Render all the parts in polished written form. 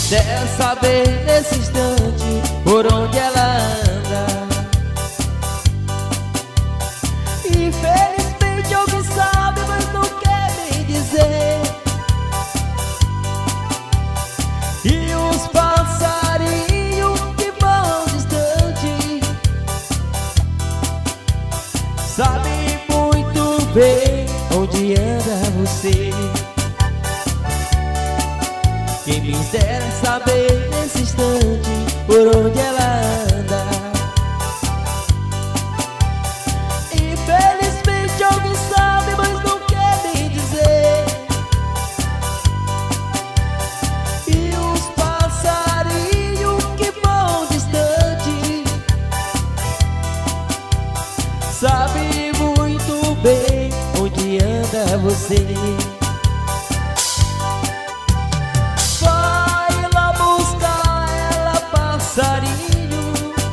Quer saber nesse instante por onde ela anda. Infelizmente alguém sabe, mas não quer me dizer. E os passarinhos que vão distante sabem muito bem onde anda você. Quem me dera saber nesse instante por onde ela anda. Infelizmente alguém sabe, mas não quer me dizer. E os passarinhos que vão distante sabem muito bem onde anda você. Passarinho,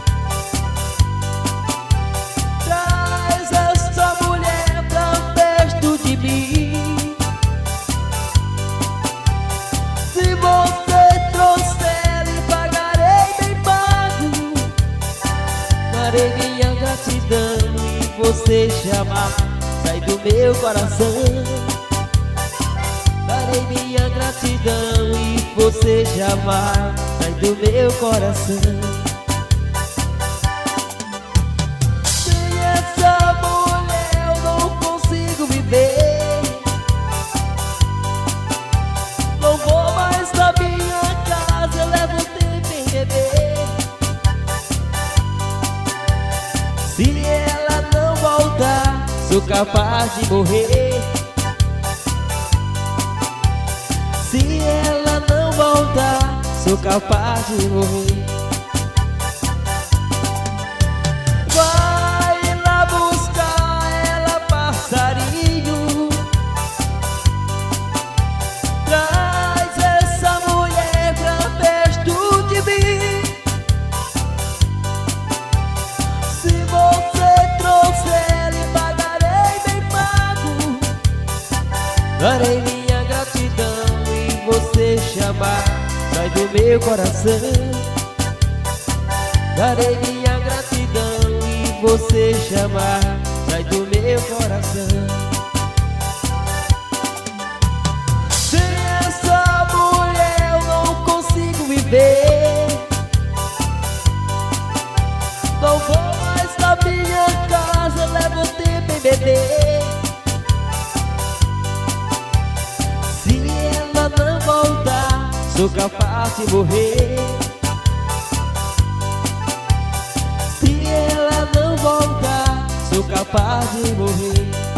traz essa mulher pra perto de mim. Se você trouxer, lhe pagarei bem pago. Darei minha gratidão e você chamar sai do meu coração. Darei minha gratidão e você chamar sai do meu coração. Sem essa mulher eu não consigo viver. Não vou mais na minha casa, eu levo tempo em beber. Se ela não voltar, sou capaz de morrer. Se ela não voltar, sou capaz de morrer. Vai lá buscar ela, passarinho. Traz essa mulher pra perto de mim. Se você trouxer, lhe pagarei bem pago. Darei minha gratidão e você chamar sai do meu coração. Darei minha gratidão e você chamar sai do meu coração. Sem essa mulher eu não consigo viver. Não vou mais na minha casa, levo tempo em beber. Se ela não voltar, sou capaz de morrer. Se ela não voltar, sou capaz de morrer.